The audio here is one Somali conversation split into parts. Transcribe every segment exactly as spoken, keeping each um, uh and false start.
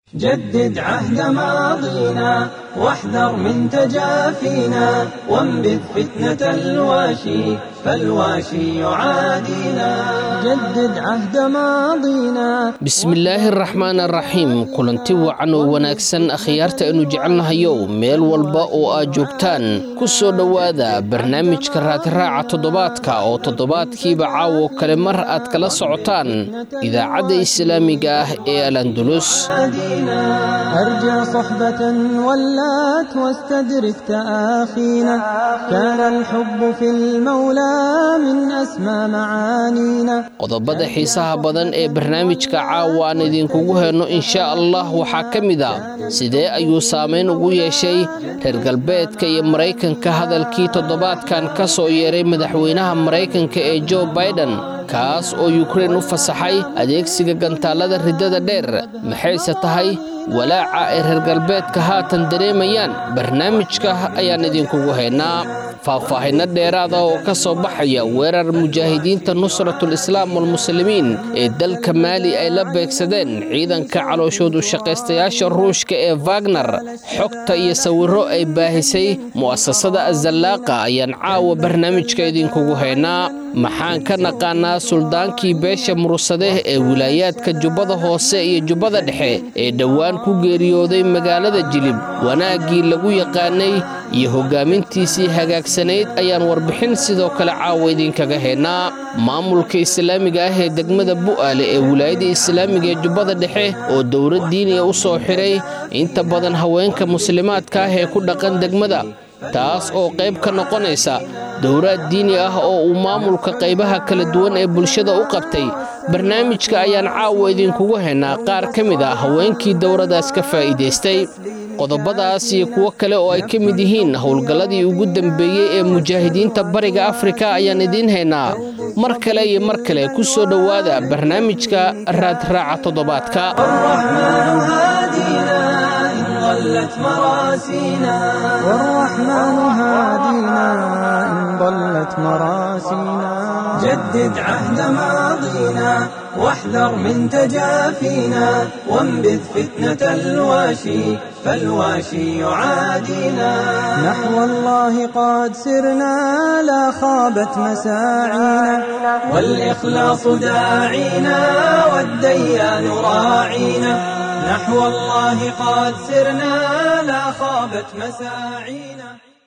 جدد عهد ماضينا واحذر من تجافينا وانبذ فتنة الواشي فالواشي يعادينا جدد عهد ماضينا بسم الله الرحمن الرحيم كلنتي وعن وناكسن أخيارتا إنو جعلنا يوم ميل والباء وآجوكتان كسو دوادا برنامج كرات راعة تضباتكا أو تضباتكي بعاو كلمر أتكلا سعطان إذا عاد إسلامي قاه إيه الأندلس أرجع صحبة ولات واستدرك تآخينا كان الحب في المولى من أسمى معانينا qodobada xiisaha badan ee barnaamijka caawa aan idinkugu heeno insha Allah waxa kamida sidee ayuu saameyn ugu yeeshay reer galbeedka iyo Mareykanka hadalkii toddobaadkan ka soo yeeray madaxweynaha Mareykanka ee Joe Biden kaas oo Ukraine u fasaxay adeegsiga gantaalada ridada dheer maxayse tahay walaaca ee reer galbeedka haatan dareemayaan barnaamijka ayaan idinkugu heynaa faahfaahinno dheeraad ah oo ka soo baxaya weerar mujaahidiinta nusratul islaam wal muslimiin ee dalka Maali ay la beegsadeen ciidanka calooshoodu shaqaystayaasha Ruushka ee Wagner xogta iyo sawirro ay baahisay mu'assasada Azallaaqa ayaan caawa barnaamijka idinkugu heynaa maxaan ka naqaanaa suldaankii beesha Murusadeh ee wilaayaadka Jubbada Hoose iyo Jubbada Dhexe ee dhawaan ku geeriyooday magaalada Jilib wanaagii lagu yaqaanay iyo hogaamintiisii hagaagsaneyd ayaan warbixin sidoo kale caawa idinkaga heynaa maamulka islaamiga ah ee degmada Bu'aale ee wilaayada islaamiga ee Jubbada Dhexe oo dowlad diini ah u soo xiray inta badan haweenka muslimaadka ah ee ku dhaqan degmada taas oo qayb ka noqonaysa dowlad diini ah oo uu maamulka qaybaha kala duwan ee bulshada u qabtay barnaamijka ayaan caawa idinkugu heynaa qaar kamid ah haweenkii dowladaas ka faa'iideystay qodobadaas iyo kuwo kale oo ay ka mid yihiin howlgalladii ugu dambeeyay ee mujaahidiinta bariga Afrika ayaan idin heynaa mar kale iyo mar kale ku soo dhawaada barnaamijka raad raaca toddobaadka ضلت مراسينا والرحمن هادينا إن ضلت مراسينا جدد عهد ماضينا واحذر من تجافينا وانبذ فتنة الواشي فالواشي يعادينا نحو الله قد سرنا لا خابت مساعينا والإخلاص داعينا والديان راعينا نحو الله قد سرنا لا خابت مساعينا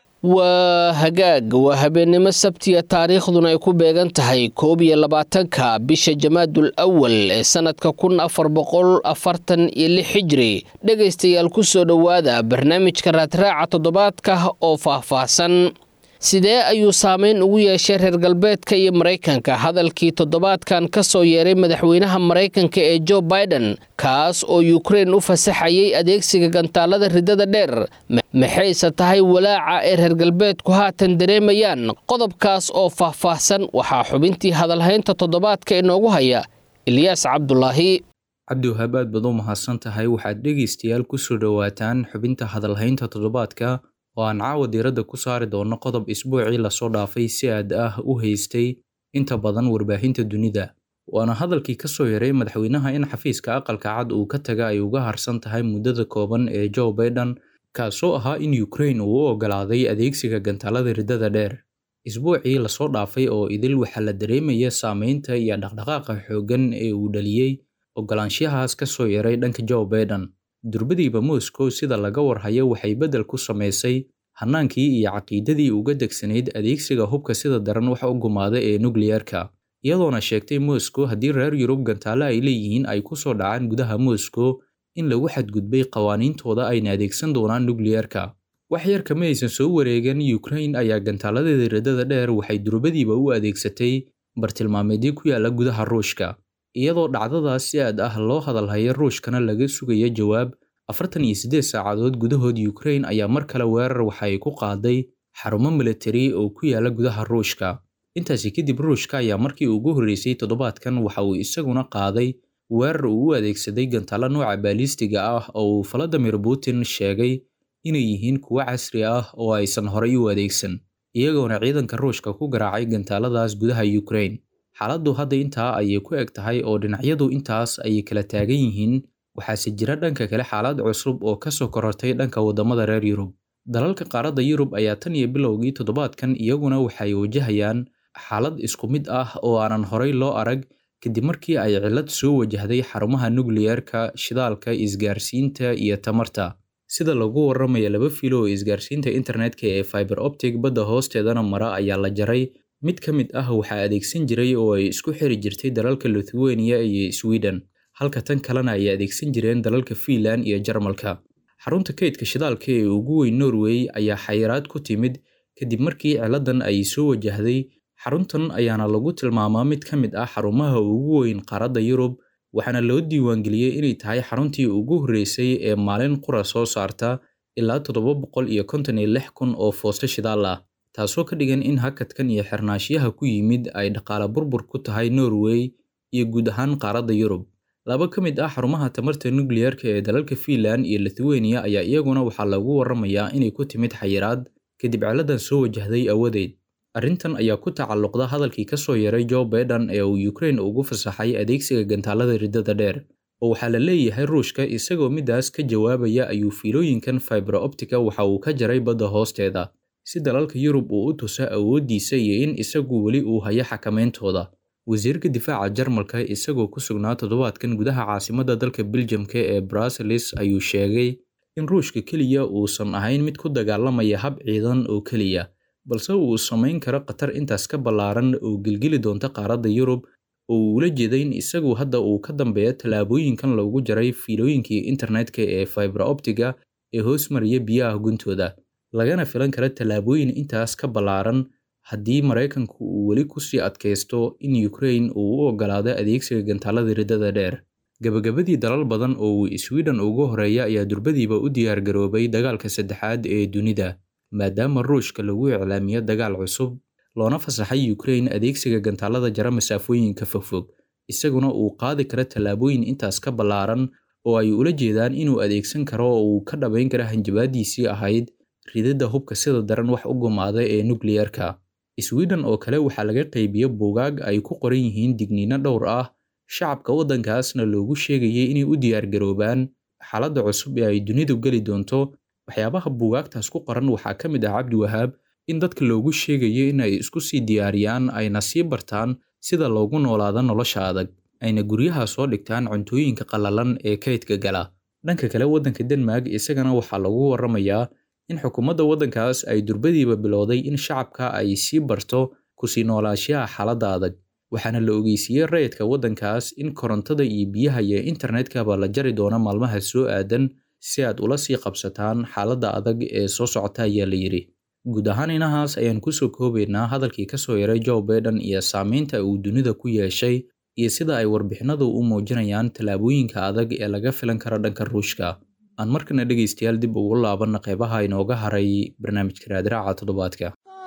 وهجاج وهبينما سبتي تاريخنا يكون بيجنتهاي كوبي لبعتنكا بيش جماد الأول سنة ككون أفر بقول أفرتن يلي حجري دقيستي الكسو دوادا برنامج كرات راعة ضباطكا أو فافاسن sidee ayuu saameyn ugu yeeshay reer galbeedka iyo Mareykanka hadalkii toddobaadkan ka soo yeeray madaxweynaha Mareykanka ee Joe Biden kaas oo Ukraine u fasaxayay adeegsiga gantaalada ridada dheer maxayse tahay walaaca ee reer galbeedku haatan dareemayaan qodobkaas oo faahfaahsan waxa xubintii hadalhaynta toddobaadka inoogu haya Ilyas Cabdullaahi Cabdiwahaab aad baad u mahadsan tahay waxaad dhegeystayaal ku soo dhawaataan xubinta hadalhaynta toddobaadka oo aan caawa diiradda ku saari doono qodob isbuucii la soo dhaafay si aad ah u haystay inta badan warbaahinta dunida waana hadalkii ka soo yaray madaxweynaha in xafiiska aqalka cad uu ka taga ay uga harsan tahay muddada kooban ee Joe Biden kaasoo ahaa in Ukraine uu u ogolaaday adeegsiga gantaalada ridada dheer isbuucii la soo dhaafay oo idil waxa la dareemaya saameynta iyo dhaqdhaqaaqa xooggan ee uu dhaliyay ogolaanshahaas ka soo yaray dhanka Joe Biden durbadiiba Moscow sida laga warhayo waxay bedel ku sameysay hanaankii iyo caqiidadii uga degsanayd adeegsiga hubka sida daran wax u gumaada ee nuclearka iyadoona sheegtay Moscow haddii reer Yurub gantaalo ay leeyihiin ay ku soo dhacaan gudaha Moscow in lagu xadgudbay qawaaniintooda ayna adeegsan doonaan nuclearka wax yar kama aysan soo wareegan Ukraine ayaa gantaaladeeda ridada dheer waxay durbadiiba u adeegsatay bartilmaameedyo ku yaala gudaha Ruushka iyadoo dhacdadaas si aad ah loo hadalhayo Ruushkana laga sugayo jawaab afartan iyo siddeed saacadood gudahood Ukraine ayaa mar kale weerar waxay ku qaaday xarumo military oo ku yaala gudaha Ruushka intaasi kadib Ruushka ayaa markii ugu horeysay toddobaadkan waxa uu isaguna qaaday weerar uu u adeegsaday gantaalo nooca baalistiga ah oo Vladimir Putin sheegay inay yihiin kuwa casri ah oo aysan horay u adeegsan iyagoona ciidanka Ruushka ku garaacay gantaaladaas gudaha Ukraine xaaladdu hadda intaa ayay ku eg tahay oo dhinacyadu intaas ay kala taagan yihiin waxaase jira dhanka kale xaalad cusub oo ka soo korortay dhanka waddamada reer Yurub. Dalalka qaaradda Yurub ayaa tan iyo bilowgii toddobaadkan iyaguna waxay wajahayaan xaalad isku mid ah oo aanan horay loo arag kadib markii ay cillad soo wajahday xarumaha nukliyeerka, shidaalka, isgaarsiinta iyo tamarta. Sida lagu warramaya laba fiilo oo isgaarsiinta internetka ee fiber optic badda hoosteedana mara ayaa la jaray. Mid ka mid ah waxaa adeegsan jiray oo ay isku xiri jirtay dalalka Lithuania iyo Sweden, halka tan kalena ay adeegsan jireen dalalka Finland iyo Jarmalka. Xarunta kaydka shidaalka ee ugu weyn Norway ayaa xayiraad ku timid kadib markii ciladan ay soo wajahday. Xaruntan ayaana lagu tilmaamaa mid ka mid ah xarumaha ugu weyn qaaradda Yurub, waxaana loo diiwaangeliyey inay tahay xaruntii ugu horreysay ee maalin qura soo saarta ilaa toddoba boqol iyo konton iyo lix kun oo foosto shidaal ah, taasoo ka dhigan in hakadkan iyo xirnaanshiyaha ku yimid ay dhaqaale burbur ku tahay Norway iyo guud ahaan qaaradda Yurub. Laba ka mid ah xarumaha tamarta nukliyeerka ee dalalka Finland iyo Lithuania ayaa iyaguna waxaa lagu warramayaa inay ku timid xayiraad kadib ciladan soo wajahday awadeed. Arrintan ayaa ku tacalluqda hadalkii ka soo yaray Joe Biden ee uu Ukraine ugu fasaxay adeegsiga gantaalada riddada dheer, oo waxaa la leeyahay Ruushka isagoo midaas ka jawaabaya ayuu fiilooyinkan fiber optica waxa uu ka jaray badda hoosteeda si dalalka Yurub uu u tuso awooddiisa iyo in isagu weli uu hayo xakameyntooda. Wasiirka difaaca Jarmalka isagoo ku sugnaa toddobaadkan gudaha caasimadda dalka Belgiumka ee Brussels ayuu sheegay in Ruushka keliya uusan ahayn mid ku dagaalamaya hab ciidan oo keliya, balse uu samayn karo khatar intaas ka ballaaran oo gilgili doonta qaaradda Yurub, oo uu ula jeeday in isagu hadda uu ka dambeeyo tallaabooyinkan lagu jaray fiilooyinkii internetka ee fiber optiga ee hoos mariya biyaha guntooda, lagana filan karo tallaabooyin intaas ka ballaaran haddii Mareykanku uu weli ku sii adkaysto in Ukraine uu u oggolaado adeegsiga gantaalada riddada dheer. Gabagabadii dalal badan oo uu Sweden ugu horeeya ayaa durbadiiba u diyaar garoobay dagaalka saddexaad ee dunida, maadaama Ruushka lagu iclaamiyo dagaal cusub loona fasaxay Ukraine adeegsiga gantaalada jara masaafooyinka fogfog, isaguna uu qaadi karo tallaabooyin intaas ka ballaaran oo ay ula jeedaan inuu adeegsan karo oo uu ka dhabayn karo hanjabaadiisii ahayd ridida hubka sida daran wax u gumaada ee nukliyeerka. Sweden oo kale waxaa laga qaybiyey buugaag ay ku qoran yihiin digniino dhowr ah, shacabka waddankaasna loogu sheegayay inay u diyaar garoobaan xaaladda cusub ee ay dunidu geli doonto. Waxyaabaha buugaagtaas ku qoran waxaa ka mid ah Cabdi Wahaab in dadka loogu sheegayay in ay isku sii diyaariyaan ayna sii bartaan sida loogu noolaado nolosha adag, ayna guryaha soo dhigtaan cuntooyinka qallalan ee kaydka gala. Dhanka kale waddanka Denmark isagana waxaa lagu warramayaa in xukuumadda waddankaas ay durbadiiba bilowday in shacabka ay sii barto ku sii noolaanshaha xaaladda adag, waxaana la ogeysiiyey rayidka waddankaas in korontada iyo biyaha iyo internetkaba la jari doono maalmaha soo aadan si aad ula sii qabsataan xaaladda adag ee soo socota ayaa la yidhi. Guud ahaan inahaas ayaan kusoo koobaynaa hadalkii ka soo yaray Joe Biden iyo saamaynta uu dunida ku yeeshay iyo sida ay warbixinadu u muujinayaan tallaabooyinka adag ee laga filan karo dhanka Ruushka. aan markana dhegaystayaal dib ugu laabanna qaybaha inooga haray barnaamijka raadraaca toddobaadka.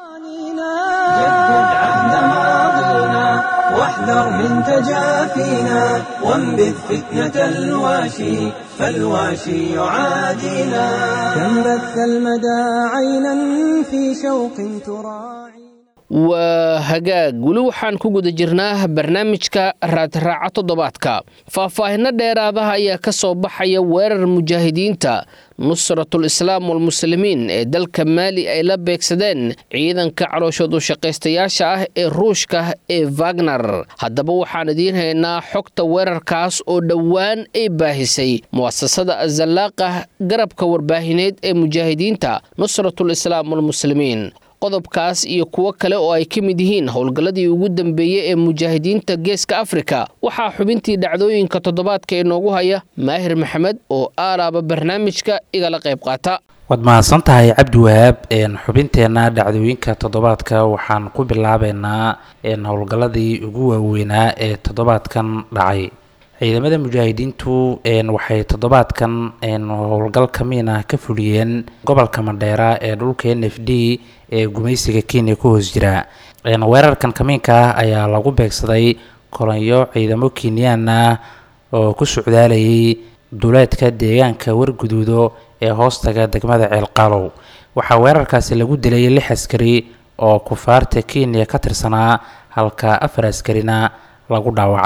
واحذر من تجافينا وانبذ فتنة الواشي فالواشي يعادينا كم بث المدى عينا في شوق تراعي. waa hagaag weli waxaan ku guda jirnaa barnaamijka raadraaca toddobaadka. faahfaahinno dheeraadaha ayaa ka soo baxaya weerar mujaahidiinta nusratul islaam walmuslimiin ee dalka maali ay la beegsadeen ciidanka calooshoodu shaqaystayaasha ah ee ruushka ee Wagner. haddaba waxaan idiin haynaa xogta weerarkaas oo dhowaan ay baahisay mu'asasada azallaaqa garabka warbaahineed ee mujaahidiinta nusratul islaam walmuslimiin. qodobkaas iyo kuwo kale oo ay ka mid yihiin howlgalladii ugu dambeeyay ee mujaahidiinta geeska Afrika waxaa xubintii dhacdooyinka toddobaadka inoogu haya Maahir Maxamed oo aalaaba barnaamijka igala qayb qaata. waad mahadsan tahay Cabdi Wahaab. xubinteena dhacdooyinka toddobaadka waxaan ku bilaabeynaa howlgalladii ugu waaweynaa ee toddobaadkan dhacay. ciidamada mujaahidiintu waxay toddobaadkan howlgal kamiin ah ka fuliyeen gobolka Mandheera ee dhulka N F D ee gumaysiga Kenya ku hoos jira. weerarkan kamiinka ah ayaa lagu beegsaday kolonyo ciidamo Kenyaan ah oo ku socdaalayay duleedka deegaanka Warguduudo ee hoostaga degmada Ceelqalow. waxaa weerarkaasi lagu dilay lix askari oo kufaarta Kenya ka tirsanaa halka afar askarina lagu dhaawacay.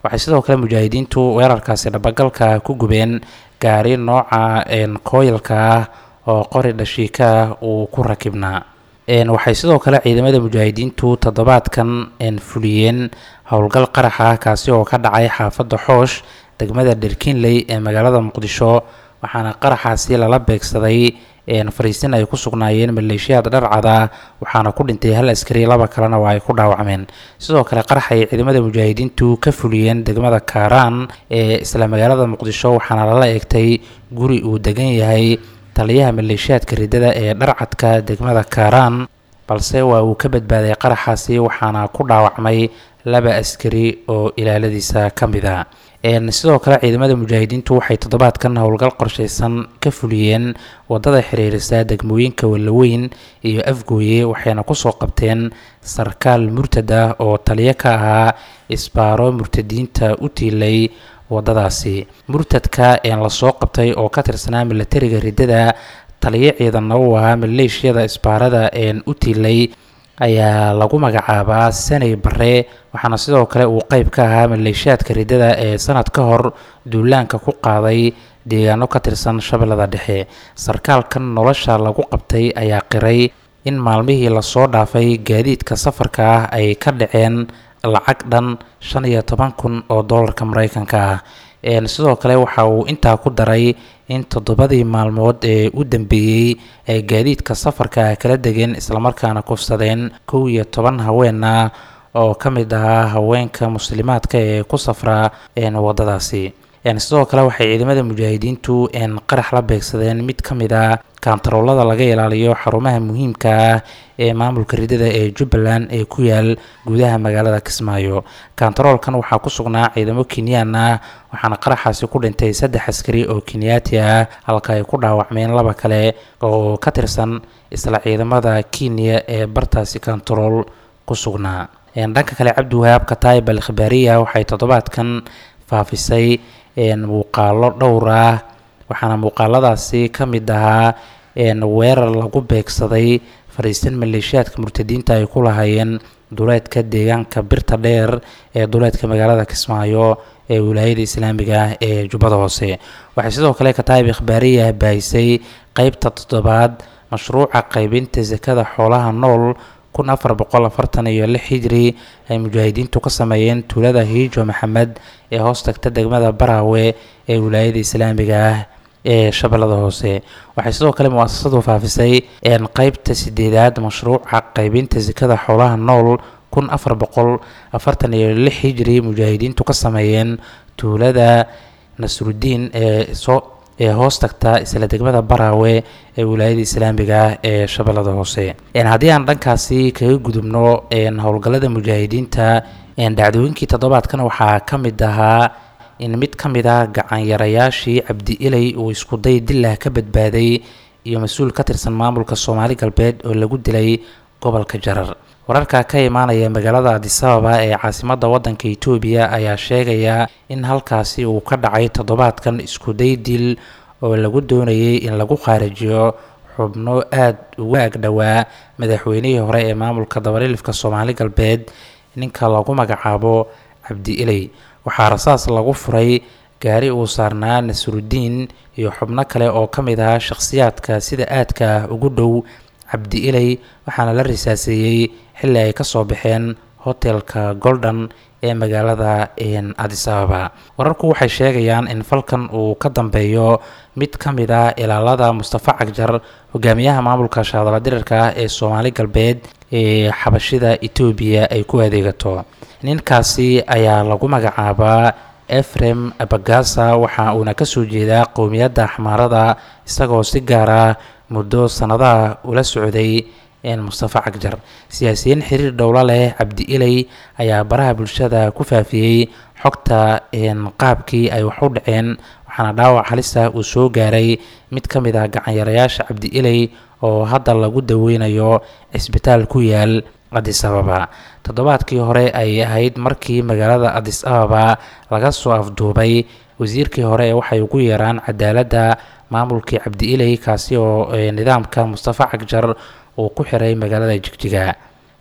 waxay sidoo kale mujaahidiintu weerarkaasi dhabagalka ku gubeen gaari nooca kooyalka ah oo qori dhashiika ah uu ku rakibnaa. waxay sidoo kale ciidamada mujaahidiintu toddobaadkan fuliyeen howlgal qarax ah kaasi oo ka dhacay xaafadda xoosh degmada Dherkinley ee magaalada Muqdisho, waxaana qaraxaasi lala beegsaday fariisin ay ku sugnaayeen maleeshiyada dharcada, waxaana ku dhintay hal askari, laba kalena waa ay ku dhaawacmeen. sidoo kale qarax ay ciidamada mujaahidiintu ka fuliyeen degmada Kaaraan ee isla magaalada Muqdisho, waxaana lala eegtay guri uu degan yahay taliyaha maleeshiyadka ridada ee dharcadka degmada Kaaraan, balse waa uu ka badbaaday qaraxaasi, waxaana ku dhaawacmay laba askari oo ilaaladiisa ka mid ah. sidoo kale ciidamada mujaahidiintu waxay toddobaadkan howlgal qorsheysan ka fuliyeen wadada xiriirisa degmooyinka Walaweyn iyo Afgooye, waxayna kusoo qabteen sarkaal murtad ah oo taliye ka ahaa isbaaro murtadiinta u tiilay wadadaasi. murtadka ee la soo qabtay oo ka tirsanaa militariga ridada, taliye ciidanna u ahaa maleeshiyada isbaarada ee u tiilay ayaa lagu magacaabaa Sanay Bare, waxaana sidoo kale uu qayb ka ahaa maleeshiyadka ridada ee sanad ka hor duulaanka ku qaaday deegaano ka tirsan Shabeellada Dhexe. sarkaalkan nolosha lagu qabtay ayaa qiray in maalmihii la soo dhaafay gaadiidka safarka ah ay ka dhaceen lacag dhan shan iyo toban kun oo doolarka Mareykanka ah. sidoo kale waxa uu intaa ku daray in toddobadii maalmood ee u dambeeyay ay gaadiidka safarka kala degeen islamarkaana kufsadeen kow iyo toban haween ah oo ka mid ahaa haweenka muslimaadka ee ku safra wadadaasi. sidoo kale waxay ciidamada mujaahidiintu qarax la beegsadeen mid ka mid ah kaantaroolada laga ilaaliyo xarumaha muhiimka ah ee maamulka ridada ee Jubbaland ee ku yaal gudaha magaalada Kismaayo. kaantaroolkan waxaa ku sugnaa ciidamo Kenyaan ah, waxaana qaraxaasi ku dhintay saddex askari oo Kenyaati ah, halka ay ku dhaawacmeen laba kale oo ka tirsan isla ciidamada Kenya ee bartaasi kaantarool ku sugnaa. dhanka kale Cabdiwahaab Kataib al-Khibaariya waxay toddobaadkan faafisay muuqaalo dhowr ah, waxaana muuqaaladaasi ka mid ahaa weerar lagu beegsaday fariisin maleeshiyadka murtadiinta ay ku lahaayeen duleedka deegaanka Birta Dheer ee duleedka magaalada Kismaayo ee wilaayada Islaamiga ah ee Jubbada Hoose. waxay sidoo kale Kataib al-Khibaariya baahisay qaybta toddobaad mashruuca qaybinta zakada xoolaha nool kun afar boqol afartan iyo lix hijri ay mujaahidiintu ka sameeyeen tuulada Hiijo Maxamed ee hoos tagta degmada Baraawe ee wilaayada Islaamiga ah ee Shabeellada Hoose. waxay sidoo kale mu'asasadu faafisay qaybta sideedaad mashruuca qaybinta zakada xoolaha nool kun afar boqol afartan iyo lix hijri mujaahidiintu ka sameeyeen tuulada Nasruddin ee soo ee hoos tagta isla degmada Baraawe ee wilaayada Islaamiga ah ee Shabeellada Hoose. haddii aan dhankaasi kaga gudubno howlgallada mujaahidiinta, dhacdooyinkii toddobaadkan waxaa ka mid ahaa in mid ka mid ah gacan yarayaashii Cabdi Ilay uu isku day dillah ka badbaaday iyo mas'uul ka tirsan maamulka Soomaali Galbeed oo lagu dilay gobolka Jarar. wararka ka imaanaya magaalada Addis Ababa ee caasimadda waddanka Itoobiya ayaa sheegaya in halkaasi uu ka dhacay toddobaadkan isku day dil oo lagu doonayay in lagu qaarijiyo xubno aad uga agdhawaa madaxweynihii hore ee maamulka dabalilifka Soomaali Galbeed ninka lagu magacaabo Cabdi Ilay. waxaa rasaas lagu furay gaari uu saarnaa Nasruddin iyo xubno kale oo ka mid ah shakhsiyaadka sida aadka ugu dhow Cabdi Ilay, waxaana la risaaseeyay xilli ay ka soo baxeen hotelka Golden ee magaalada Addis Ababa. wararku waxay sheegayaan in falkan uu ka dambeeyo mid ka mid ah ilaalada Mustafa Cagjar, hogaamiyaha maamulka shaadala dirirka ee Soomaali Galbeed ee xabashida Itoobiya ay ku adeegato. ninkaasi ayaa lagu magacaabaa Efrem Abagasa, waxa uuna ka soo jeedaa qowmiyadda Axmaarada, isagoo si gaar ah muddo sanadaha ula socday Mustafa Cagjar. siyaasiyiin xiriir dhowla leh Cabdi Ilay ayaa baraha bulshada ku faafiyey xogta qaabkii ay wax u dhaceen, waxaana dhaawac halis ah uu soo gaaray mid ka mid ah gacan yarayaasha Cabdi Ilay oo hadda lagu daweynayo isbitaal ku yaal Addis Ababa. toddobaadkii hore ay ahayd markii magaalada Addis Ababa laga soo afduubay wasiirkii hore ee waxay ugu yeeraan cadaaladda maamulkii Cabdi Ilay, kaasi oo nidaamka Mustafa Cagjar uu ku xiray magaalada Jigjiga.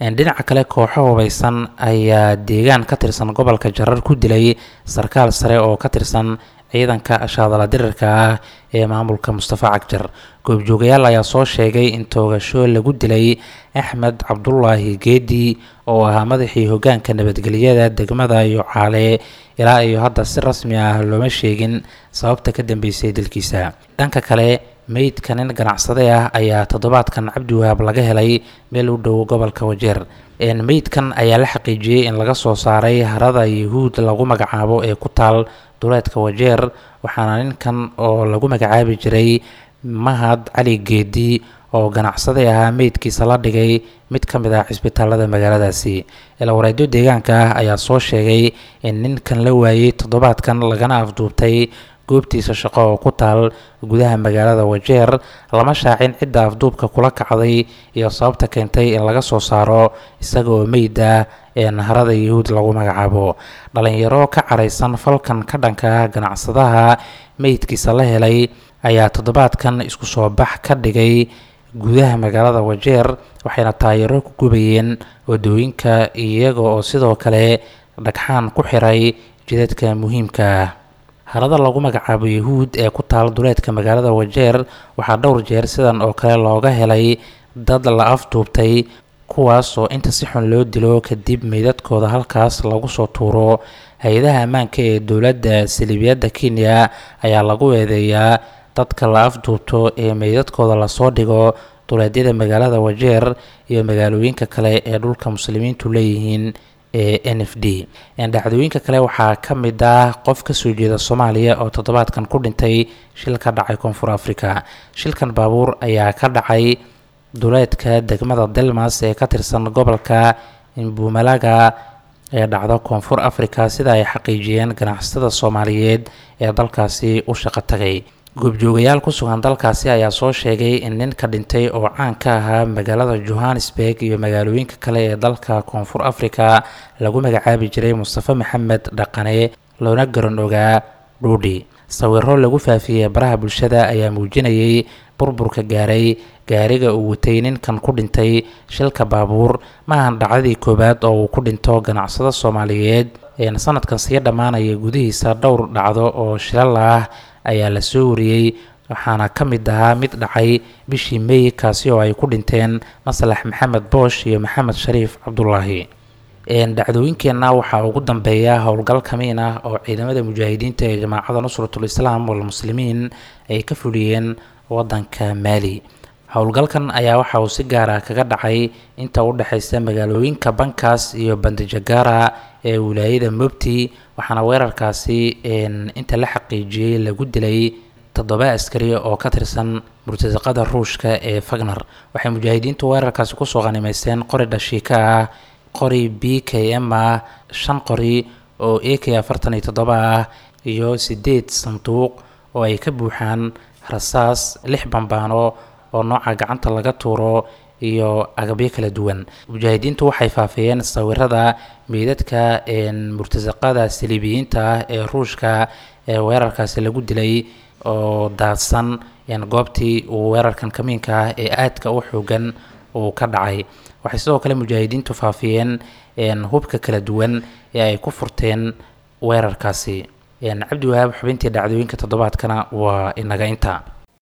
dhinaca kale kooxo hubaysan ayaa deegaan ka tirsan gobolka Jarar ku dilay sarkaal sare oo ka tirsan ciidanka ashaadala dirirka ah ee maamulka Mustafa Cagjar. goobjoogayaal ayaa soo sheegay in toogasho lagu dilay Axmed Cabdullaahi Geedi oo ahaa madaxii hoggaanka nabadgelyada degmada Yucaale. ilaa iyo hadda si rasmi ah looma sheegin sababta ka dambeysay dilkiisa. dhanka kale meydka nin ganacsade ah ayaa toddobaadkan Cabdiwahaab laga helay meel u dhow gobolka Wajeer. meydkan ayaa la xaqiijiyay in laga soo saaray harada Yahuud lagu magacaabo ee ku taal duleedka Wajeer, waxaana ninkan oo lagu magacaabi jiray Mahad Cali Geedi oo ganacsade ahaa meydkiisa la dhigay mid ka mid ah cisbitaalada magaaladaasi. ilaa deegaanka ah ayaa soo sheegay in ninkan la waayay toddobaadkan lagana afduubtay goobtiisa shaqo oo ku taal gudaha magaalada Wajeer. lama shaacin cidda afduubka kula kacday iyo sababta keentay in laga soo saaro isaga oo meyd ah ee harada Yahuud lagu magacaabo. dhalinyaro ka careysan falkan ka dhanka ah ganacsadaha meydkiisa la helay ayaa toddobaadkan isku soo bax ka dhigay gudaha magaalada Wajeer, waxayna taayiro ku gubayeen wadooyinka iyaga oo sidoo kale dhagxaan ku xiray jidadka muhiimka ah. harada lagu magacaabo Yahuud ee ku taal duleedka magaalada Wajeer waxaa dhowr jeer sidan oo kale looga helay dad la afduubtay, kuwaas oo inta si xun loo dilo kadib meydadkooda halkaas lagu soo tuuro. hay-adaha ammaanka ee dowladda Saldhigyada Kenya ayaa lagu eedeeyaa dadka la afduubto ee meydadkooda la soo dhigo duleedyada magaalada Wajeer iyo magaalooyinka kale ee dhulka muslimiintu leeyihiin ee N F D. dhacdooyinka kale waxaa ka mid ah qof ka soo jeeda Soomaaliya oo toddobaadkan ku dhintay shil ka dhacay Koonfur Afrika. shilkan baabuur ayaa ka dhacay duleedka degmada Delmas ee ka tirsan gobolka Mpumalanga ee dhacda Koonfur Afrika, sida ay xaqiijiyeen ganacsatada Soomaaliyeed ee dalkaasi u shaqo tagay. goobjoogayaal ku sugan dalkaasi ayaa soo sheegay in ninka dhintay oo caan ka ahaa magaalada Johannesburg iyo magaalooyinka kale ee dalka Koonfur Afrika lagu magacaabi jiray Mustafa Maxamed Dhaqane, loona garan ogaa Dhuudhi. sawirro lagu faafiyay baraha bulshada ayaa muujinayay burburka gaaray gaariga uu watay ninkan ku dhintay shilka baabuur. maahan dhacdadii koobaad oo uu ku dhinto ganacsada Soomaaliyeed ee sanadkan sii dhamaanaya gudihiisa. dhowr dhacdo oo shilal ah ayaa la soo wariyay, waxaana ka mid ahaa mid dhacay bishii May kaasi oo ay ku dhinteen Maslax Maxamed Boosh iyo Maxamed Shariif Cabdullaahi. dhacdooyinkeena waxaa ugu dambeeya howlgal kamiin ah oo ciidamada mujaahidiinta ee Jamaacada Nusratul Islaam wal Muslimiin ay ka fuliyeen wadanka Mali. howlgalkan ayaa waxa uu si gaar ah kaga dhacay inta u dhaxaysa magaalooyinka Bankaas iyo Bandijagara ee wilaayada Mopti, waxaana weerarkaasi inta la xaqiijiyay lagu dilay toddoba askari oo ka tirsan murtasaqada Ruushka ee Wagner. waxay mujaahidiintu weerarkaasi ku soo qanimaysteen qori dhashiika ah, qori B K M ah, shan qori oo A K afartan iyo toddoba ah iyo sideed sanduuq oo ay ka buuxaan rasaas, lix bambaano oo nooca gacanta laga tuuro iyo agabyo kala duwan. mujaahidiintu waxay faafiyeen sawirada meydadka murtasaqada Saliibiyiinta ah ee Ruushka ee weerarkaasi lagu dilay oo daadsan goobtii uu weerarkan kamiinka ah ee aadka u xoogan uu ka dhacay. waxay sidoo kale mujaahidiintu faafiyeen hubka kala duwan ee ay ku furteen weerarkaasi. Cabdiwahaab, xubintii dhacdooyinka toddobaadkana waa inaga inta.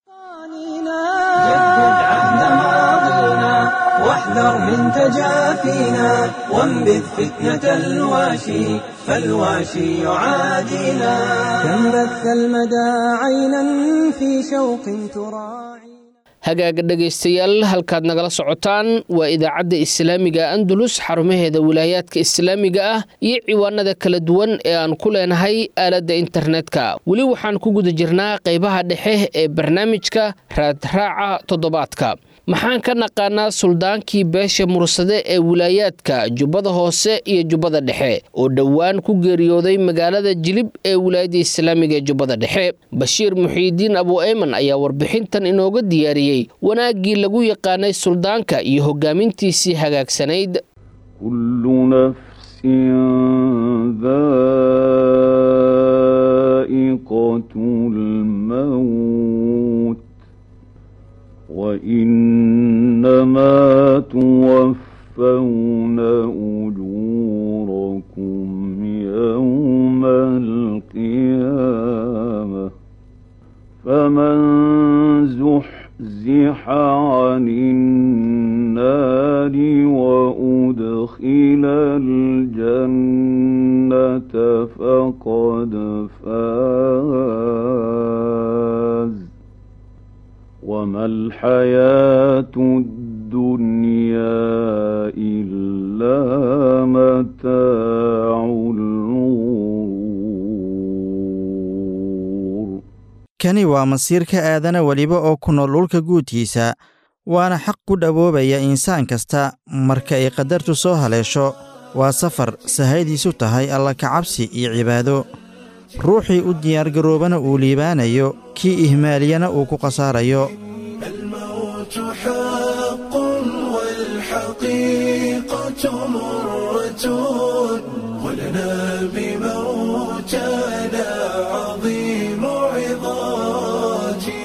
واحذر من تجافينا وانبذ فتنة الواشي فالواشي يعادينا كم بث المدى عينا في شوق تراعي. hagaaga dhegaystayaal, halkaad nagala socotaan waa idaacadda islaamiga Andalus, xarumaheeda wilaayaadka islaamiga ah iyo ciwaanada kala duwan ee aan ku leenahay aaladda internetka. weli waxaan ku guda jirnaa qaybaha dhexe ee barnaamijka raadraaca toddobaadka. maxaan ka naqaanaa suldaankii beesha mursade ee wilaayaadka Jubbada Hoose iyo Jubbada Dhexe oo dhowaan ku geeriyooday magaalada Jilib ee wilaayadda islaamiga ee Jubbada Dhexe? Bashiir Muxiidiin Abu Ayman ayaa warbixintan inooga diyaariyay wanaagii lagu yaqaanay suldaanka iyo hogaamintiisii hagaagsanayd. kullu nafsin dhaa'iqatul mawt وإنما توفون زحزح عن النار وأدخل الجنة فقد فاز وما الحياة الدنيا إلا متاع الغرور. kani waa masiirka aadana weliba oo ku nool dhulka guudkiisa waana xaq ku dhawoobaya insaan kasta marka ay qadartu soo haleesho waa safar sahaydiisu tahay alla ka cabsi iyo cibaado ruuxii u diyaargaroobana uu liibaanayo kii ihmaaliyana uu ku khasaarayo. الموت حق والحقيقة مرة ولنا بموتنا عظيم عظاتي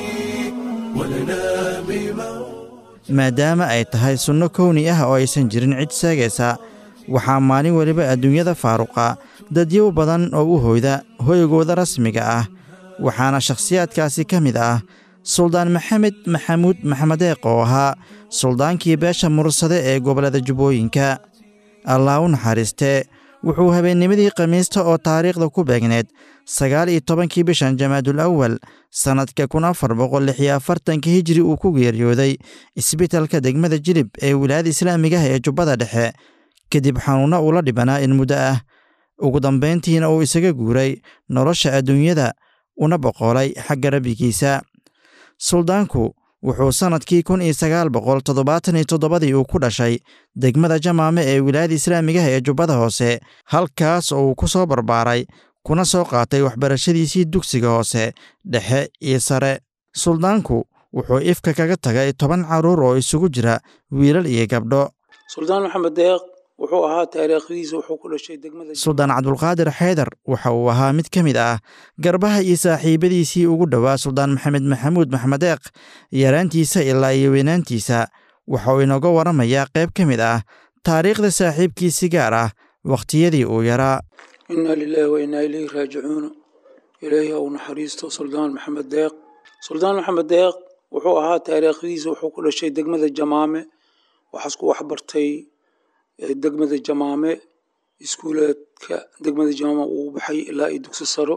ولنا بموت maadaama ay tahay sunno kowni ah oo aysan jirin cid seegaysa waxaa maalin weliba adduunyada faaruqa dadyow badan oo u hoyda hoygooda rasmiga ah waxaana shakhsiyaadkaasi ka mid ah suldaan maxamed maxamuud maxamedeeq oo ahaa suldaankii beesha mursade ee gobollada jubbooyinka. allah u naxariistee wuxuu habeennimadii khamiista oo taariikhda ku beegneed sagaal iyo tobankii bishan jamaadul awal sannadka kun afar boqol lix iyo afartanka hijri uu ku geeriyooday isbitalka degmada jilib ee wilaayada islaamiga ah ee jubbada dhexe kadib xanuunno uu la dhibanaa in muddo ah ugu dambayntiina uu isaga guuray nolosha adduunyada una boqolay xagga rabbigiisa. suldaanku wuxuu sannadkii kun iyo sagaal boqol toddobaatan iyo toddobadii uu ku dhashay degmada jamaame ee wilaayada islaamiga ah ee jubbada hoose halkaas oo uu ku soo barbaaray kuna soo qaatay waxbarashadiisii dugsiga hoose dhexe iyo sare. suldaanku wuxuu ifka kaga tagay toban carruur oo isugu jira wiilal iyo gabdho. suldaan maxamed deeq wuxuu ahaa taariikhdiisa wuxuu ku dhashay degmada suldaan cabdulqaadir xaydar waxa uu ahaa mid ka mid ah garbaha iyo saaxiibadiisii ugu dhowaa suldaan maxamed maxamuud maxamedeeq yaraantiisa ilaa iyo weynaantiisa waxa uu inooga waramayaa qayb ka mid ah taariikhda saaxiibkiisi gaar ah wakhtiyadii uu yaraa. inaa lilaahi wa inaa ilayhi raajicuuna ilaahi au naxariisto suldaan maxamed deeq suldaan maxamed deeq wuxuu ahaa taariikhdiisa wuxuu ku dhashay degmada jamaame waxaas ku waxbartay degmada jamaame iskuuleedka degmada jamaame uu baxay ilaa iyo dugsi saro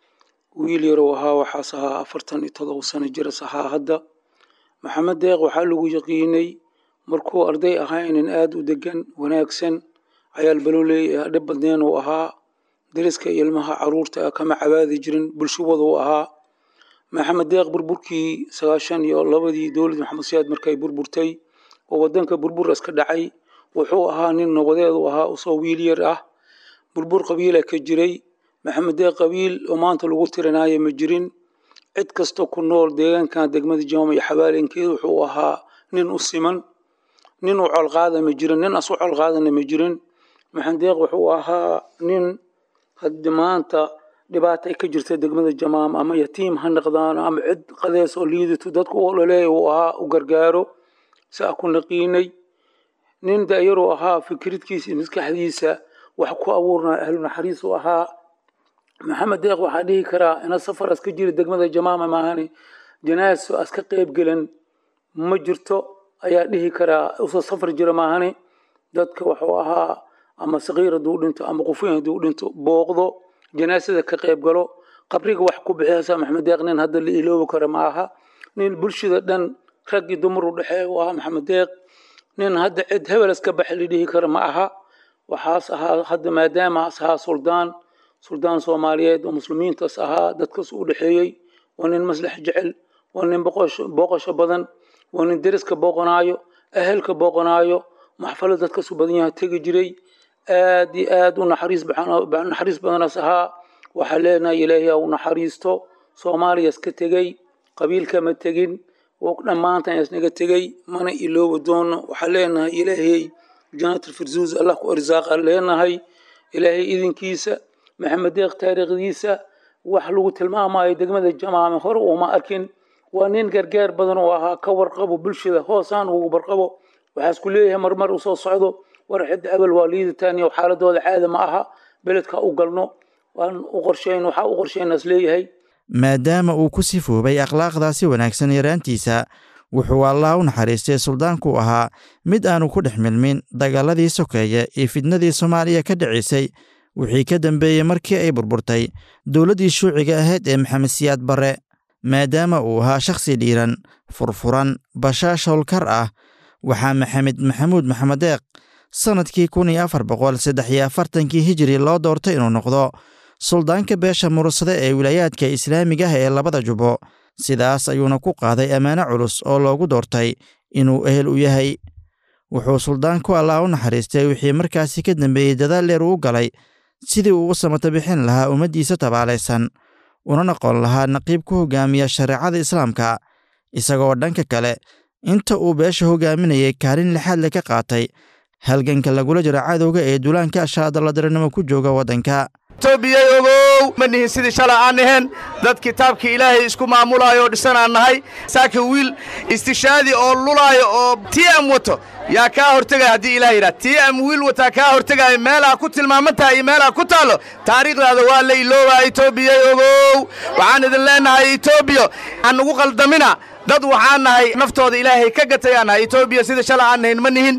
wiil yarow ahaa waxaas ahaa afartan iyo todoba sano jiras ahaa hadda. maxamed deeq waxaa lagu yaqiinay markuu arday ahaa inan aada u degan wanaagsan cayaal balooley ee dhib badneen uu ahaa dariska iyo ilmaha caruurta kama cabaadi jirin bulshawada uu ahaa. maxamed deeq burburkii sagaashan iyo labadii dowlad maxamed siyaad markay burburtay oo wadanka burbur iska dhacay wuxuu ahaa nin nabadeed u ahaa usoo wiil yar ah burbur qabiila ka jiray. maxamed deeq qabiil oo maanta lagu tirinaayo ma jirin cid kasta ku nool deegaankan degmada jamaame iyo xabaalinkeeda wuxuu ahaa nin u siman nin u colqaada ma jirin nin asu colqaadana ma jirin. maxamed deeq wuxuu ahaa nin hadda maanta dhibaato ay ka jirta degmada jamaame ama yatiim ha noqdaan ama cid qadees oo liidato dadku u dhaleeya uu ahaa u gargaaro saa ku naqiinay. nin daayaruu ahaa fikradkiisa iyo maskaxdiisa wax ku abuurnaa ahlu naxariis u ahaa. maxamed deeq waxaa dhihi karaa ina safar aska jira degmada jamaame maahani janaaso aska qayb gelan ma jirto ayaa dhihi karaa usoo safar jira maahani dadka wuxuu ahaa ama saqiir hadduu dhinto ama qufuyn hadduu dhinto booqdo janaasada ka qayb galo qabriga wax ku bixiyasa. maxamed deeq nin hadda la iloobi karo ma aha nin bulshada dhan rag iyo dumar u dhexeeya u ahaa. maxamed deeq nin hadda cid hebel iska baxay la dhihi karo ma aha waxaas ahaa hadda maadaama ahaa suldaan suldaan soomaaliyeed oo muslimiintaas ahaa dadkaas u dhexeeyey waa nin maslax jecel waa nin booqasho badan waa nin deriska booqanaayo ahelka booqanaayo maxfalad dadkaas u badan yaha tegi jiray aad iyo aad u naxariis naxariis badanaas ahaa. waxaa leenahay ilaahay u naxariisto soomaaliya iska tegey qabiilka ma tegin dhammaantan isnaga tegey mana iloobi doono. waxaa leenahay ilaahay jannatul firdaws allah ku arsaaqa leenahay ilaahay idinkiisa. maxamed deeq taariikhdiisa wax lagu tilmaamayo degmada jamaame hore uma arkin waa nin gargaar badan oo ahaa ka warqabo bulshada hoosaan ugu barqabo waxaas ku leeyahay marmar u soo socdo war xid abal waa liidataan iyo xaaladooda caadi ma aha beledka u galno waan u qorsheyn waxa u qorsheynaas leeyahay. maadaama uu ku sifoobay akhlaaqdaasi wanaagsan yaraantiisa wuxuu allaah u naxariistay suldaanku ahaa mid aanu ku dhex milmin dagaaladii sokeeye iyo fidnadii soomaaliya ka dhicisay wixii ka dambeeyey markii ay burburtay dowladdii shuuciga ahayd ee maxamed siyaad barre maadaama uu ahaa shakhsi dhiiran furfuran bashaash howlkar ah waxaa maxamed maxamuud maxamed deeq sannadkii kun iyo afar boqol saddex iyo afartankii hijiri loo doortay inuu noqdo suldaanka beesha murursade ee wilaayaadka islaamiga ah ee labada jubbo sidaas ayuuna ku qaaday ammaano culus oo loogu doortay inuu ehel u yahay wuxuu suldaanku allaah u naxariistay wixii markaasi ka dambeeyey dadaal dheer uu galay sidii uu u samata bixin lahaa ummaddiisa tabaalaysan una noqon lahaa naqiib ku hoggaamiya shareecada islaamka isagoo dhanka kale inta uu beesha hoggaaminayay kaalin lixaad le ka qaatay halganka lagula jiro cadowga ee duulaanka ashaadaladiranimo ku jooga waddanka toobiyay ogow ma nihin sidii shalay aan ahayn dad kitaabka ilaahay isku maamulaayo oo dhisanaan nahay saaka wiil istishaadi oo lulaayo oo t m wato yaa kaa hortegaya haddii ilaah yidhaha t m wiil wataa kaa hortegaayo meelaa ku tilmaaman tahay iyo meelaa ku taallo taariikhdaada waa la iloobaa etoobiyay ogow waxaan idin leennahay etoobiya aan ugu qaldamina dad waxaan nahay naftooda ilaahay ka gatayaan nahay etoobiya sidii shalay aan ahayn ma nihin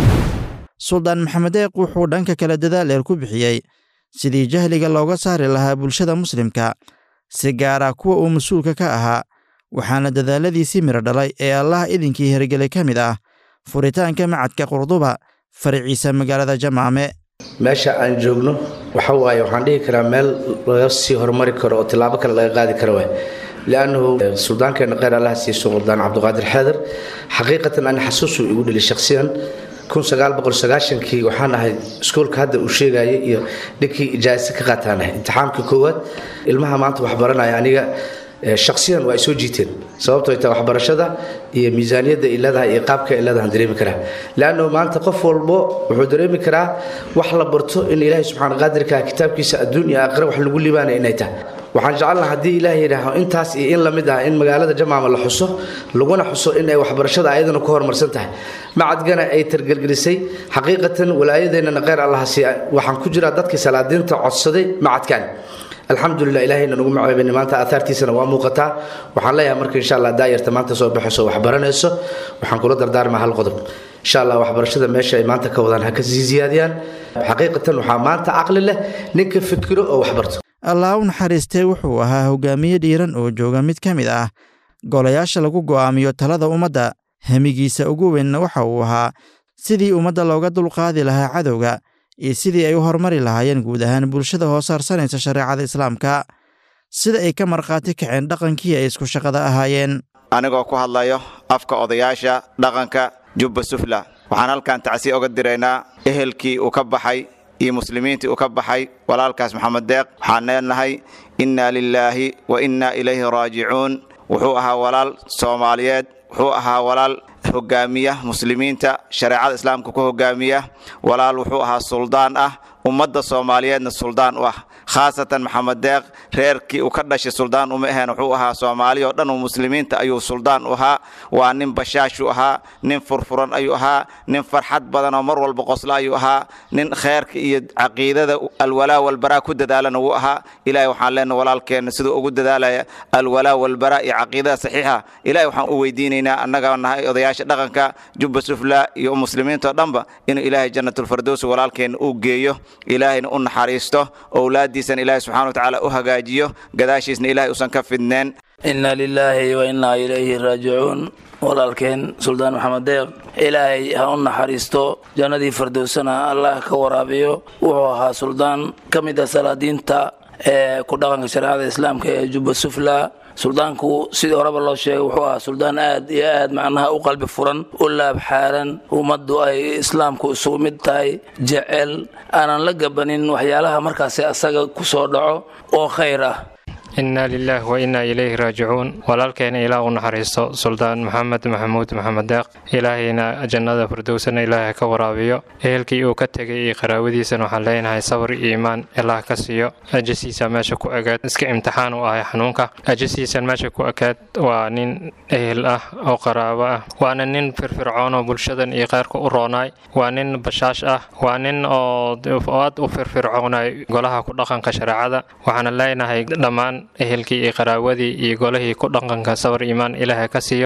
suldaan maxamed deeq wuxuu dhanka kale dadaal dheer ku bixiyey sidii jahliga looga saari lahaa bulshada muslimka si gaara kuwa uu mas-uulka ka ahaa waxaana dadaaladiisii miro dhalay ee allah idinkii hirgelay ka mid ah furitaanka macadka qurduba faraciisa magaalada jamaame meesha aan joogno waxa waaye waxaan dhihi karaa meel laga sii horumari karo oo tilaabo kale laga qaadi karo waay liannahu suldaankeenna kheyr allah siiyo suldaan cabdiqaadir xeedar xaqiiqatan aan xasuusu igu dhili shakhsiyan kun sagaal boqol sagaashankii waxaan ahay iskuolka hadda uu sheegayay iyo dhinkii ijaasa ka qaataan ahay imtixaamkii koowaad ilmaha maanta waxbaranaya aniga shakhsiyan waa ay soo jiiteen sababtoo taa waxbarashada iyo miisaaniyadda ay leedahay iyo qaabka ay leedahay dareemi karaa laanno maanta qof walbo wuxuu dareemi karaa wax la barto in ilaahay subxaana qaadirka kitaabkiisa adduun iyo aakhira wax lagu liibaanaya inay tahay waxaan jecelnaha haddii ilaahay yidhaaho intaas iyo in la mid ah in magaalada jamaama la xuso laguna xuso in ay waxbarashada ayadana ku horumarsan tahay macadgana ay targelgelisay xaqiiqatan walaayadeennana kheyr allaha siiya waxaan ku jiraa dadkii salaadiinta codsaday macadkan alxamdulilah ilaahayna nagu maceebin maanta aahaartiisana waa muuqataa waxaan leeyahay marka insha allah daayarta maanta soo baxayso wax baranayso waxaan kula dardaarmaa hal qodob insha allah waxbarashada meesha ay maanta ka wadaan ha ka sii siyaadiyaan xaqiiqatan waxaa maanta caqli leh ninka fikiro oo wax barto allah u naxariistee wuxuu ahaa hogaamiye dhiiran oo jooga mid ka mid ah golayaasha lagu go'aamiyo talada ummadda hamigiisa ugu weynna waxa uu ahaa sidii ummadda looga dulqaadi lahaa cadowga iyo sidii ay u horumari lahaayeen guud ahaan bulshada hoosaarsanaysa shareecada islaamka sida ay ka markhaati kaceen dhaqankii ay isku shaqada ahaayeen anigoo ku hadlayo afka odayaasha dhaqanka jubba sufla waxaan halkan tacsi oga diraynaa ehelkii uu ka baxay iyo muslimiintii uu ka baxay walaalkaas maxamed deeq waxaan leenahay innaa lilaahi wa innaa ilayhi raajicuun wuxuu ahaa walaal soomaaliyeed wuxuu ahaa walaal hogaamiya muslimiinta shareecada islaamka ku hogaamiya walaal wuxuu ahaa suldaan ah ummadda soomaaliyeedna suldaan u ah khaasatan maxamed deeq reerkii uu ka dhashay suldaan uma ahayn wuxuu ahaa soomaali oo dhan muslimiinta ayuu suldaan u ahaa waa nin bashaashu ahaa nin furfuran ayuu ahaa nin farxad badan oo mar walba qosla ayuu ahaa nin khayrka iyo caqiidada alwalaa walbaraa ku dadaalana wuu ahaa ilaahay waxaan leenahay walaalkeenna siduu ugu dadaalaya alwalaa walbaraa iyo caqiidada saxiixa ilaahay waxaan u weydiinaynaa annaga nahay odayaasha dhaqanka jubba sufla iyo muslimiinta oo dhanba inuu ilaahay jannatulfirdows walaalkeenna uu geeyo ilaahayna u naxariisto owlaadiisana ilaahay subxaana watacaala u hagaajiyo gadaashiisna ilaahay usan ka fidneen inna lilaahi wa innaa ilayhi raajicuun walaalkeen suldaan maxamed deeq ilaahay ha u naxariisto jannadii firdowsana allah ka waraabiyo wuxuu ahaa suldaan ka mid ah salaadiinta ee ku dhaqanka shareecada islaamka ee jubba sufla suldaanku sidii horeba loo sheegay wuxuu ahaa suldaan aad iyo aad macnaha u qalbi furan u laab xaaran ummaddu ay islaamku isugu mid tahay jecel aanan la gabanin waxyaalaha markaasi asaga ku soo dhaco oo khayr ah inna lillahi wa inna ilayhi raajicuun walaalkeena ilaah u naxariisto suldaan maxamed maxamuud maxamed deeq ilaahayna jannada firdowsana ilaahay ka waraabiyo ehelkii uu ka tegay iyo qaraawadiisana waxaan leenahay sabr iyo iimaan ilaah ka siiyo ajasiisa meesha ku agaad iska imtixaan u ahay xanuunka ajasiisan meesha ku agaad waa nin ehel ah oo qaraabo ah waana nin firfircoon oo bulshadan iyo khayrka u roonaay waa nin bashaash ah waa nin oo aad u firfircoonay golaha ku dhaqanka shareecada waxaana leenahay dhammaan ehelkii iyo qaraawadii iyo golihii ku dhaqanka sabr iimaan ilaahay ka siiyo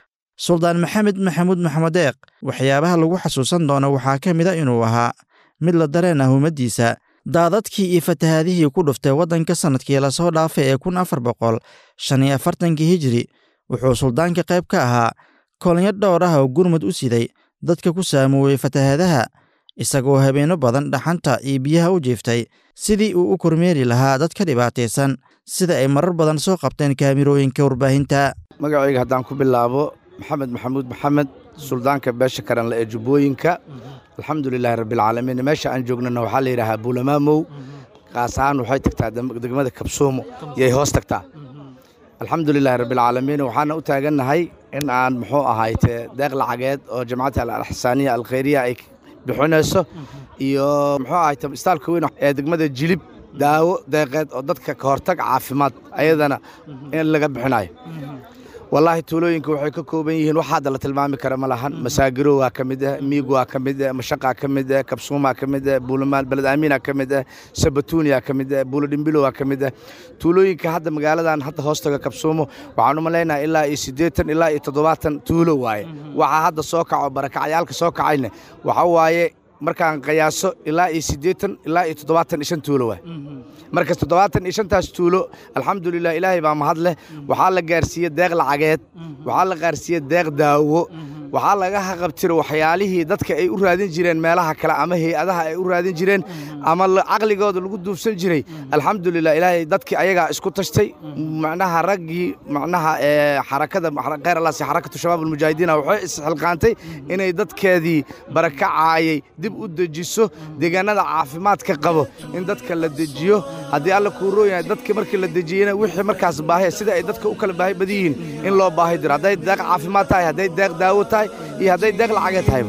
suldaan maxamed maxamuud maxamed deeq waxyaabaha lagu xasuusan doono waxaa ka mid a inuu ahaa mid la dareen ah ummaddiisa daadadkii iyo fatahaadihii ku dhuftay waddanka sannadkii lasoo dhaafay ee kun afar boqol shan iyo afartankii hijri wuxuu suldaanka qayb ka ahaa kolinyo dhowr ah oo gurmud u siday dadka ku saamoowey fatahaadaha isagoo habeenno badan dhaxanta iyo biyaha u jiiftay sidii uu u kormeeri lahaa dadka dhibaataysan sida ay marar badan soo qabteen kaamirooyinka warbaahinta magacayga haddaan ku bilaabo maxamed maxamuud maxamed suldaanka beesha karanle ee jubbooyinka alxamdulilaahi rabbilcaalamiin meesha aan joognana waxaa la yidhaahaa buulamaamow qaas ahaan waxay tagtaa degmada kabsuumo yay hoos tagtaa alxamdulilaahi rabbilcaalamiin waxaana u taagannahay in aan muxuu ahayte deeq lacageed oo jamcadda alaxsaaniya alkhayriya ay bixinayso iyo muxuu ahayte istaalka weyn ee degmada jilib daawo deeqeed oo dadka ka hortag caafimaad ayadana in laga bixinayo wallaahi tuulooyinka waxay ka kooban yihiin wax hadda la tilmaami kara ma lahan masaagiro waa ka mid ah miig waa ka mid ah mashaqaa ka mid ah kabsuumaa ka mid ah buulamaal beled aamiina ka mid ah sabatuuniyaa ka mid ah buulo dhimbilo waa ka mid ah tuulooyinka hadda magaaladan hadda hoostaga kabsuumo waxaan u malaynayaa ilaa iyo siddeetan ilaa iyo toddobaatan tuulo waaye waxaa hadda soo kaco barakacyaalka soo kacayna waxa waaye markaan qiyaaso ilaa iyo siddeetan ilaa iyo toddobaatan iyo shan tuulo waay markas toddobaatan iyo shantaas tuulo alxamdulilah ilaahay baa mahad leh waxaa la gaarsiiyey deeq lacageed waxaa la gaarsiiyey deeq daawo waxaa laga haqabtiro waxyaalihii dadka ay u raadin jireen meelaha kale ama hay-adaha ay u raadin jireen ama caqligooda lagu duufsan jiray alxamdulilah ilaahay dadkii ayagaa isku tashtay macnaha raggii macnaha xarakada khayr allah si xarakatu shabaab almujaahidiina waxay isxilqaantay inay dadkeedii barakacaayay dib u dejiso deegaanada caafimaadka qabo in dadka la dejiyo haddii alla kuu rooyahay dadkii markii la dejiyena wixii markaas baahi sida ay dadka u kala baahi badan yihiin in loo baahi diro hadday deeq caafimaad tahay hadday deeq daawo tahay iyo hadday deeq lacagee tahay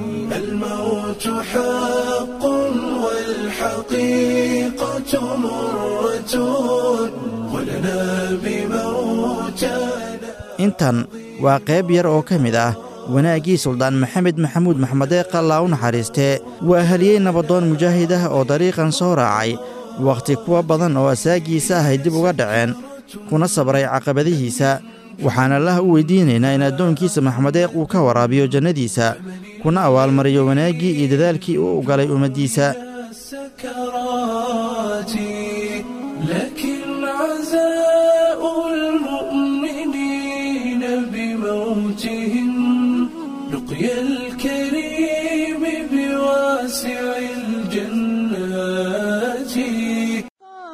الموت حق والحقيقة مرة ولنا بموتنا intan waa qayb yar oo ka mid ah wanaaggii suldaan maxamed maxamuud maxamed deeq allaa u naxariistee waa haliyey nabadoon mujaahid ah oo dariiqan soo raacay wakhti kuwa badan oo asaagiisa ah ay dib uga dhaceen kuna sabray caqabadihiisa waxaan allaha u weydiinaynaa in addoonkiisa maxamed deeq uu ka waraabiyo jannadiisa kuna abaalmariyo wanaaggii iyo dadaalkii uu u galay ummaddiisa لكن عزاء المؤمنين بموتهم لقيا الكريم بواسع الجنات جدد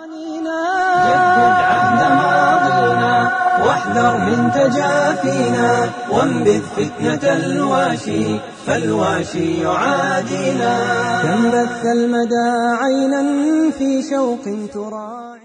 عهد ماضينا واحذر من تجافينا وانبذ فتنة الواشي فالواشي يعادينا كم بث المدى عينا في شوق تراعي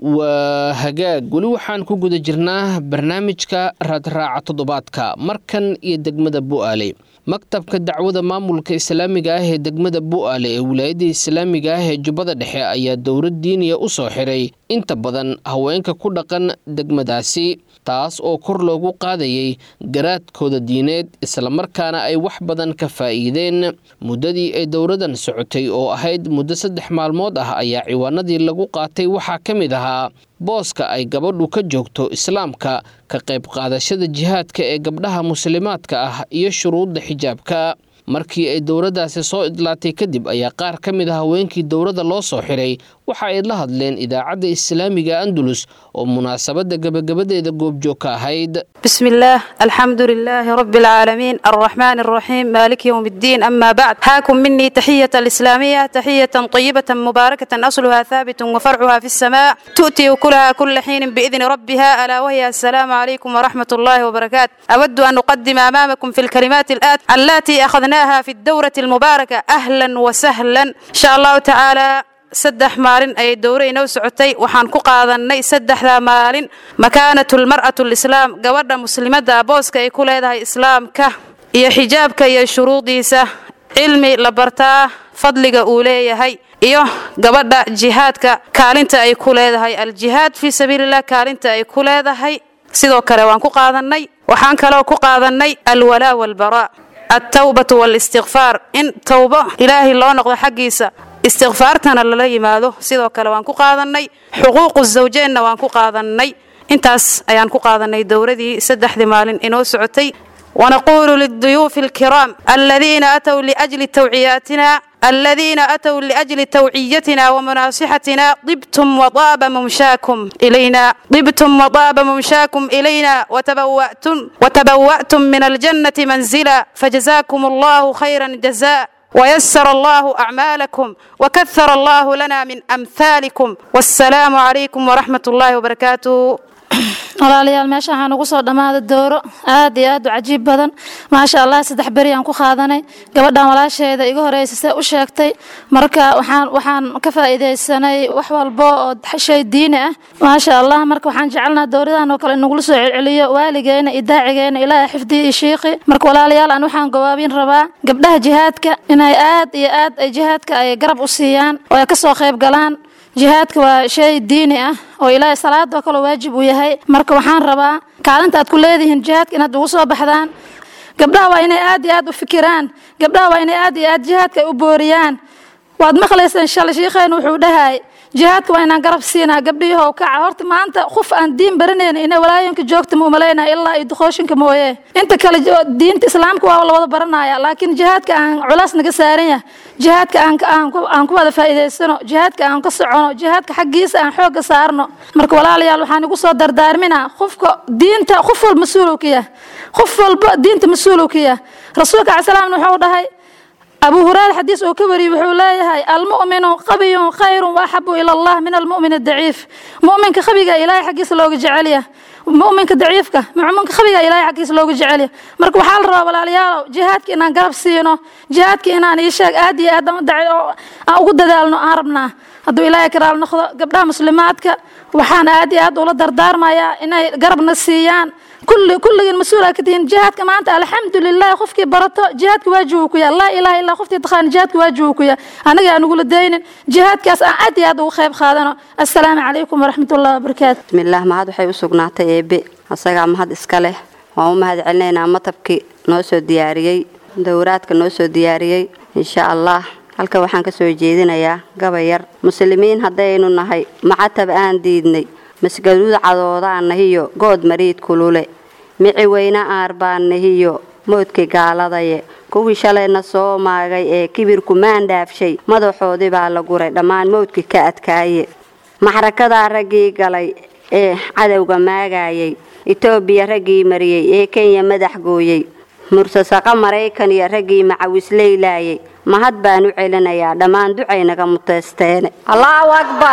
waa hagaag weli waxaan ku guda jirnaa barnaamijka raadraaca toddobaadka markan iyo degmada bu'aale maktabka dacwada maamulka islaamiga ah ee degmada bu'aale ee wilaayadda islaamiga ah ee jubbada dhexe ayaa dowlad diiniya u soo xiray inta badan haweenka ku dhaqan degmadaasi taas oo kor loogu qaadayay garaadkooda diineed islamarkaana ay wax badan ka faa'iideen muddadii ay dowladan socotay oo ahayd muddo saddex maalmood ah ayaa ciwaanadii lagu qaatay waxaa ka mid ahaa booska ay gabadhu ka joogto islaamka ka qayb qaadashada jihaadka ee gabdhaha muslimaadka ah iyo shuruudda xijaabka markii ay dowladdaasi soo idlaatay kadib ayaa qaar ka mid ah haweenkii dowladda loo soo xiray waxa ay la hadleen idaacadda islaamiga andalus oo munaasabadda gabagabadeeda goobjoog ka ahayd بسم الله الحمد لله رب العالمين الرحمن الرحيم مالك يوم الدين أما بعد هاكم مني تحية الإسلامية تحية طيبة مباركة أصلها ثابت وفرعها في السماء تؤتي أكلها كل حين بإذن ربها ألا وهي السلام عليكم ورحمة الله وبركاته أود أن أقدم أمامكم في الكلمات الآت التي أخذناها في الدورة المباركة أهلا وسهلا إن شاء الله تعالى saddex maalin ay dowro inoo socotay waxaan ku qaadanay saddexda maalin makaanatul mar'atul islaam gabadha muslimadda booska ay ku leedahay islaamka iyo xijaabka iyo shuruudiisa cilmi la bartaa fadliga uu leeyahay iyo gabadha jihaadka kaalinta ay ku leedahay aljihaad fi sabiilillah kaalinta ay ku leedahay sidoo kale waan ku qaadanay waxaan kaloo ku qaadanay alwalaa walbaraa التوبة والاستغفار إن توبة إلهي الله نقضي حقيسة استغفارتنا للا يمادو سيدو كلا وانكو قادناي حقوق الزوجين وانكو قادناي انتاس ايان كو قادناي دوردي سدح دي مالين انو سعوتي ونقول للضيوف الكرام الذين أتوا لأجل توعياتنا الذين أتوا لأجل توعيتنا ومناصحتنا طبتم وطاب ممشاكم إلينا طبتم وطاب ممشاكم إلينا وتبوأتم وتبوأتم من الجنة منزلا فجزاكم الله خيرا جزاء ويسر الله أعمالكم وكثر الله لنا من أمثالكم والسلام عليكم ورحمة الله وبركاته. walaalayaal meesha waxaan ugu soo dhamaaday dooro aad iyo aad u cajiib badan maasha Allah saddex bari aan ku qaadanay gabadhan walaasheeda iga horeysay u sheegtay marka waxaan waxaan ka faa'iideysanay wax walba oo shay diin ah maasha Allah marka waxaan jecelnaa dooradan oo kale inagu soo celiyo waaligeena idaacigeena ilaahay xifdiyo sheekhi marka walaalayaal aan waxaan gawaabin rabaa gabdhaha jihaadka inay aad iyo aad ay jihaadka ay garab u siiyaan oo ay ka soo qayb galaan jihaadka waa shay diini ah oo ilaahay salaada kale waajib u yahay marka waxaan rabaa kaalinta aad ku leedihiin jihaadka inaad ugu soo baxdaan gabdhaha waa inay aad iyo aad u fikiraan gabdhaha waa inay aad iyo aad jihaadka u booriyaan waad maqlaysaan inshallah sheekheenu wuxuu dhahay jihaadka waa inaan garab siinaa gabdhiyahow kaca horta maanta qof aan diin baraneen inay walaayinka joogta ma umaleynaa ilaa ay duqooshinka mooye inta kale diinta islaamka waa la wada baranaya laakiin jihaadka aan culays naga saaran yahay jihaadka aan aan ku wada faa'iideysano jihaadka aan ka socono jihaadka xaqiisa aan xoog saarno marka walaalayaal waxaan ugu soo dardaarminaa qofka diinta qof walba mas'uul u kiya qof walba diinta mas'uul u kiya rasuulka sallallahu alayhi wuxuu dhahay أبو هريرة حديث أكبر بحولايها المؤمن قوي خير وأحب إلى الله من المؤمن الضعيف مؤمن كخبيك إلهي حقيس لوج جعليه مؤمن كضعيفك مؤمن كخبيك إلهي حقيس لوج جعليه مركو حال راب العليا جهادك إن قرب سينو جهادك إن أنا يشاق أدي أدم دعي أو قد ذا عربنا هذا إلهي كرال نخذ قبلها مسلماتك وحنا أدي أد ولا دردار ما يا إن قرب نسيان كل كل المسؤول كتين جهادك ما أنت الحمد لله خفك برطو جهادك واجهوك يا لا إله إلا خفت تخان جهادك واجهوك يا أنا جا نقول الدين جهادك أس أدي هذا وخيب خادنا السلام عليكم ورحمة الله وبركاته. بسم الله ما هذا حي وسقناته يبي أصلا ما هذا إسكاله وهم هذا علينا ما تبكي نوسو دياري دوراتك نوسو دياري إن شاء الله halka waxaan ka soo jeedinayaa gabayar muslimiin hadaynu nahay macatab aan diidnay masgaluud cadoodaanahiyo good mariid kulule mici weyna aarbaanahiyo moodkii gaaladaye kuwii shalayna soo maagay ee kibirku maan dhaafshay madaxoodii baa la guray dhammaan moodkii ka adkaaye maxrakada raggii galay ee cadowga maagayay Itoobiya raggii mariyay ee Kenya madax gooyay mursasaqa Mareykan iyo raggii macawisleeyay mahad baan u celinayaa dhamaan ducaynaga muteesteene Allahu akbar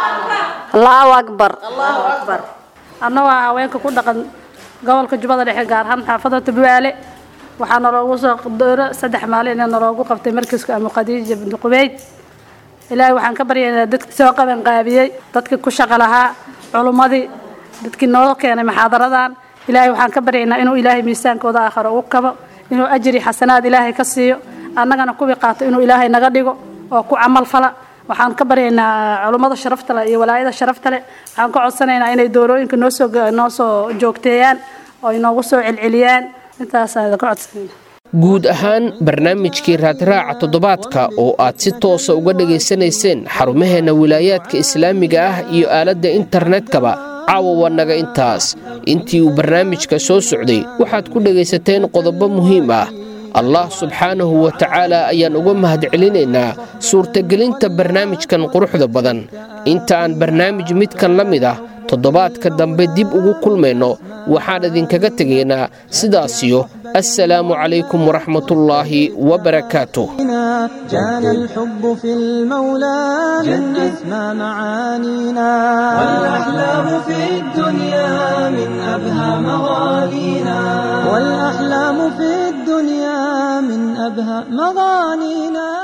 Allahu akbar Allahu akbar annaga haweenka ku dhaqan gobolka Jubbada Dhexe gaar ahaan xaafadda Buaale waxaana loogu soo qodoro saddex maalin in loogu qabtay markiiska ama Khadiija bint Qubayd ilaahay waxaan ka baryaynaa dadka soo qaban qaabiyay dadka ku shaqo lahaa culumadii dadkii noo keenay muxaadaradan ilaahay waxaan ka baryaynaa inuu ilaahay miisaankooda aakhiro u kabo inuu ajri xasanaad ilaahay ka siiyo annagana kuwi qaato inuu ilaahay naga dhigo oo ku amal fala waxaan ka baryaynaa culumada sharafta leh iyo walaayada sharafta leh waxaan ka codsanaynaa inay doorooyinka noo soo noo soo joogteeyaan oo inoogu soo celceliyaan intaas ayaan ka codsanaynaa guud ahaan barnaamijkii raadraaca toddobaadka oo aad si toosa uga dhageysanayseen xarumaheena wilaayaadka islaamiga ah iyo aaladda internetkaba caawa wanaga intaas intii uu barnaamijka soo socday waxaad ku dhagaysateen qodobo muhiim ah Allah subxaanahu wa ta'ala ayaan uga mahadcelinaynaa suurtagelinta barnaamijkan quruxda badan inta aan barnaamij midkan la mid ah toddobaadka dambe dib ugu kulmayno waxaan idinkaga tegaynaa sidaasiyo assalaamu calaykum waraxmatullaahi wabarakaatuh جان الحب في المولى من أسمى معانينا والأحلام في الدنيا من أبهى مغانينا والأحلام في الدنيا من أبهى مغانينا